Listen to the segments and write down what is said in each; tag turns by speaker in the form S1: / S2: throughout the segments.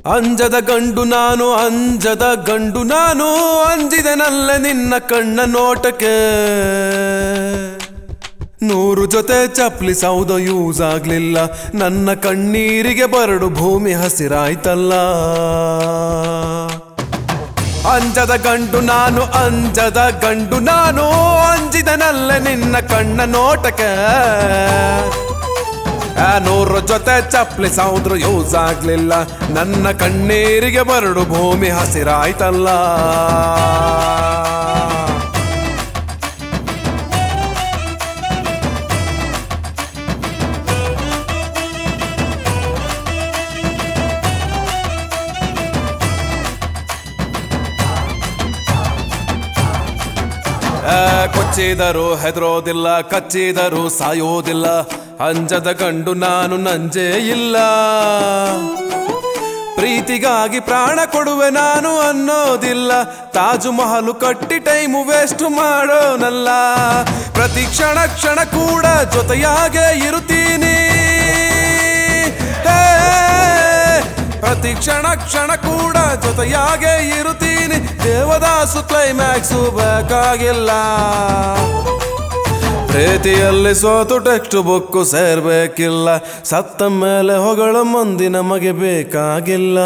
S1: ಅಂಜದ ಗಂಡು ನಾನು ಅಂಜದ ಗಂಡು ನಾನು ಅಂಜಿದೆನಲ್ಲ ನಿನ್ನ ಕಣ್ಣ ನೋಟಕ್ಕೆ 100 ಜೊತೆ ಚಪ್ಲಿ ಸೌದ ಯೂಸ್ ಆಗ್ಲಿಲ್ಲ ನನ್ನ ಕಣ್ಣೀರಿಗೆ ಬರಡು ಭೂಮಿ ಹಸಿರಾಯ್ತಲ್ಲ ಅಂಜದ ಗಂಡು ನಾನು ಅಂಜದ ಗಂಡು ನಾನು ಅಂಜಿದೆನಲ್ಲ ನಿನ್ನ ಕಣ್ಣ ನೋಟಕ್ಕೆ 100 ಜೊತೆ ಚಪ್ಲಿ ಸೌದ್ರು ಯೂಸ್ ಆಗ್ಲಿಲ್ಲ ನನ್ನ ಕಣ್ಣೀರಿಗೆ ಬರಡು ಭೂಮಿ ಹಸಿರಾಯ್ತಲ್ಲ ಕೊಚ್ಚಿದರು ಹೆದರೋದಿಲ್ಲ ಕಚ್ಚಿದರು ಸಾಯೋದಿಲ್ಲ ಅಂಜದ ಗಂಡು ನಾನು ನಂಜೇ ಇಲ್ಲ ಪ್ರೀತಿಗಾಗಿ ಪ್ರಾಣ ಕೊಡುವೆ ನಾನು ಅನ್ನೋದಿಲ್ಲ ತಾಜು ಮಹಲು ಕಟ್ಟಿ ಟೈಮು ವೇಸ್ಟ್ ಮಾಡೋನಲ್ಲ ಪ್ರತಿ ಕ್ಷಣ ಕ್ಷಣ ಕೂಡ ಜೊತೆಯಾಗೆ ಇರುತ್ತೀನಿ ಪ್ರತಿ ಕ್ಷಣ ಕ್ಷಣ ಕೂಡ ಜೊತೆಯಾಗೆ ಇರುತ್ತೀನಿ ದೇವದಾಸು ಕ್ಲೈಮ್ಯಾಕ್ಸು ಬೇಕಾಗಿಲ್ಲ ಪ್ರೀತಿಯಲ್ಲಿ ಸೋತು ಟೆಕ್ಸ್ಟ್ ಬುಕ್ ಸೇರ್ಬೇಕಿಲ್ಲ ಸತ್ತ ಮೇಲೆ ಹೊಗಳ ಮಂದಿ ನಮಗೆ ಬೇಕಾಗಿಲ್ಲ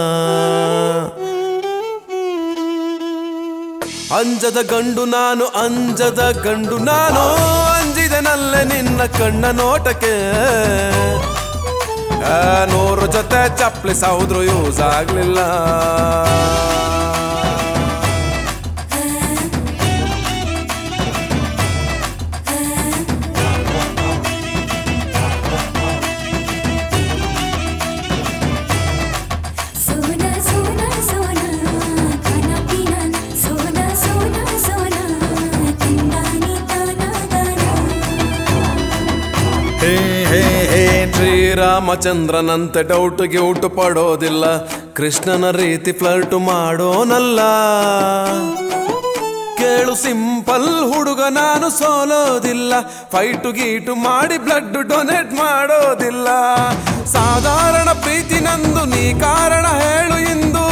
S1: ಅಂಜದ ಗಂಡು ನಾನು ಅಂಜದ ಗಂಡು ನಾನು ಅಂಜಿದೆನಲ್ಲ ನಿನ್ನ ಕಣ್ಣ ನೋಟಕ್ಕೆ 100 ಜೊತೆ ಚಪ್ಲಿ ಸೌದ್ರು ಯೂಸ್ ಆಗ್ಲಿಲ್ಲ ಶ್ರೀರಾಮಚಂದ್ರನಂತೆ ಡೌಟ್ ಗಿೌಟು ಪಡೋದಿಲ್ಲ ಕೃಷ್ಣನ ರೀತಿ ಫ್ಲರ್ಟು ಮಾಡೋನಲ್ಲ ಕೇಳು ಸಿಂಪಲ್ ಹುಡುಗ ನಾನು ಸೋಲೋದಿಲ್ಲ ಫೈಟು ಗೀಟು ಮಾಡಿ ಬ್ಲಡ್ ಡೊನೇಟ್ ಮಾಡೋದಿಲ್ಲ ಸಾಧಾರಣ ಪ್ರೀತಿ ನಂದು ನೀ ಕಾರಣ ಹೇಳು ಇಂದು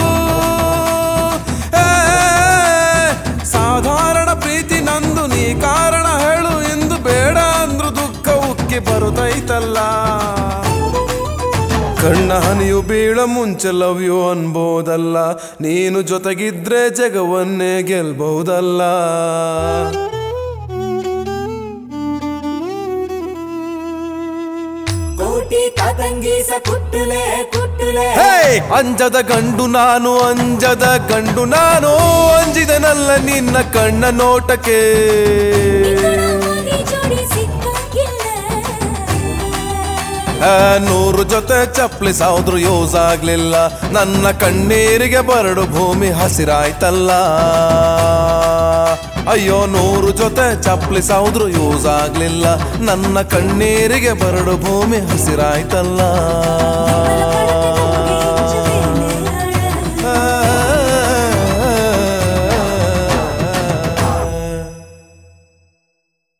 S1: ಸಾಧಾರಣ ಪ್ರೀತಿ ನಂದು ನೀ ಕಾರಣ ಹೇಳು ಎಂದು ಬೇಡ ಅಂದ್ರು ದುಃಖ ಉಕ್ಕಿ ಬರುತ್ತೈತಲ್ಲ ಕಣ್ಣ ಹನಿಯು ಬೀಳ ಮುಂಚೆ ಲವ್ ಯು ಅನ್ಬೋದಲ್ಲ ನೀನು ಜೊತೆಗಿದ್ರೆ ಜಗವನ್ನೇ ಗೆಲ್ಬಹುದಲ್ಲ ಅಂಜದ ಗಂಡು ನಾನು ಅಂಜದ ಗಂಡು ನಾನು ಅಂಜಿದೆನಲ್ಲ ನಿನ್ನ ಕಣ್ಣ ನೋಟಕ್ಕೆ 100 ಜೊತೆ ಚಪ್ಲಿ ಸೌದ್ರು ಯೂಸ್ ಆಗ್ಲಿಲ್ಲ ನನ್ನ ಕಣ್ಣೀರಿಗೆ ಬರಡು ಭೂಮಿ ಹಸಿರಾಯ್ತಲ್ಲ ಅಯ್ಯೋ 100 ಜೊತೆ ಚಪ್ಲಿ ಸೌದ್ರು ಯೂಸ್ ಆಗ್ಲಿಲ್ಲ ನನ್ನ ಕಣ್ಣೀರಿಗೆ ಬರಡು ಭೂಮಿ ಹಸಿರಾಯ್ತಲ್ಲ